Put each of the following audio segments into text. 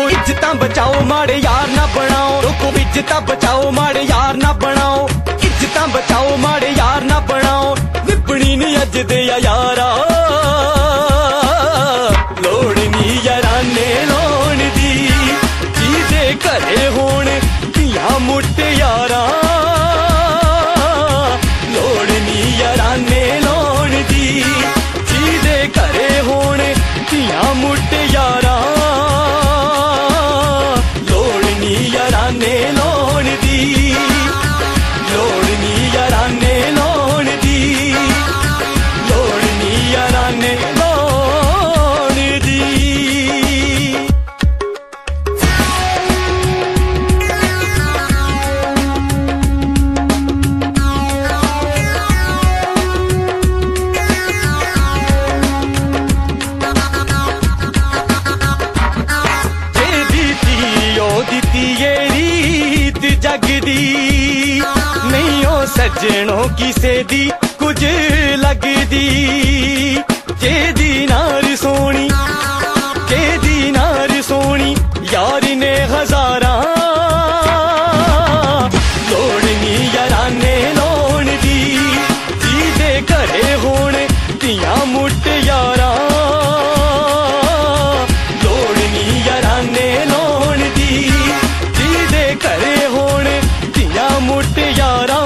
इज्जतां बचाओ माड़े यार ना बनाओ, लोगों इज्जतां बचाओ माड़े यार ना बनाओ, इज्जतां बचाओ माड़े यार ना बनाओ। निभनी नी अज दे यारा लोड़ नी याराने लाउण दी, जिहदे घरे होण धियां मुटियारां लोड़ नी याराने लाउण दी, जिहदे घरे होण धियां मुटियारां लोड़ नी याराने लाउण दी, लोड़ नी याराने लाउण दी, लोड़ नी याराने लाउण दी। ये रीत जगदी नहीं हो सजनों किसे दी कुछ लगदी, जेदी नार सोनी जेदी नार सोनी यार ने हजारा लोड़ नी याराने लाउण दी, जिहदे घरे होण धियां मुटियारां लोड़ नी याराने लाउण दी, जिहदे घरे होण धियां मुटियारां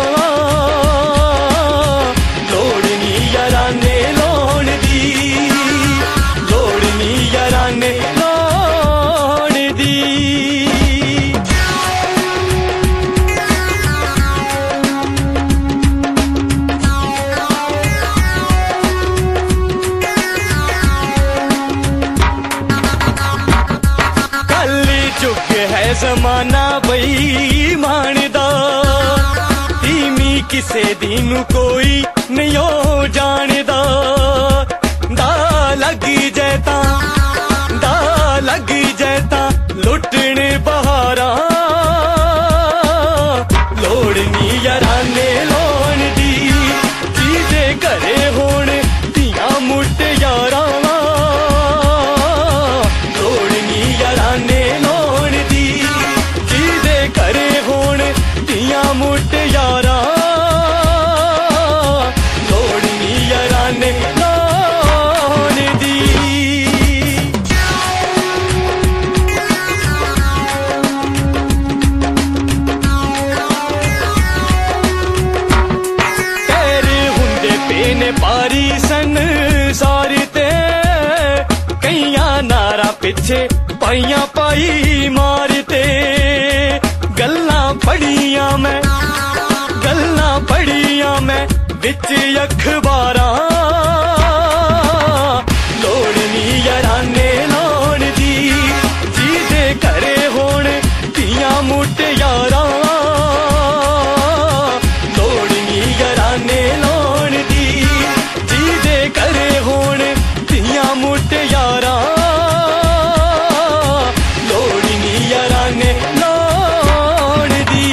लोड़ नी याराने लाउण दी, लोड़ नी याराने लाउण दी। चुक है जमाना बेईमान दा, धीमी किसे दी नू कोई नहीं हो जानदा, दा लग जैता दा लग जैता लुटने बहारां लोड़ नी याराने लाउण दी, जिहदे घरे होण धियां मुटियारां लोड़ नी याराने लाउण दी, जिहदे घरे होण धियां मुटियारां लोड़ नी याराने लाउण दी। तेरे हुंदे पेने पारी संसार ते, कईयां नारा पिछे पाइयां पाई मारते, गल्लां पढ़ियां मैं विच अखबारां लोड़ नी याराने लाउण दी, जिहदे घरे होण धियां मुटियारां लोड़ नी याराने लाउण दी, जिहदे घरे होण धियां मुटियारां लोड़ नी याराने लाउण दी।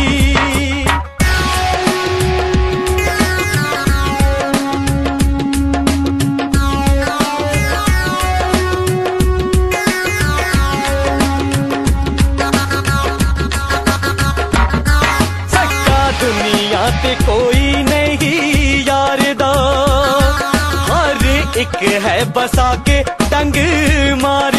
सक्का दुनिया ते कोई नहीं यार दा, हर एक है बसा के डंग मार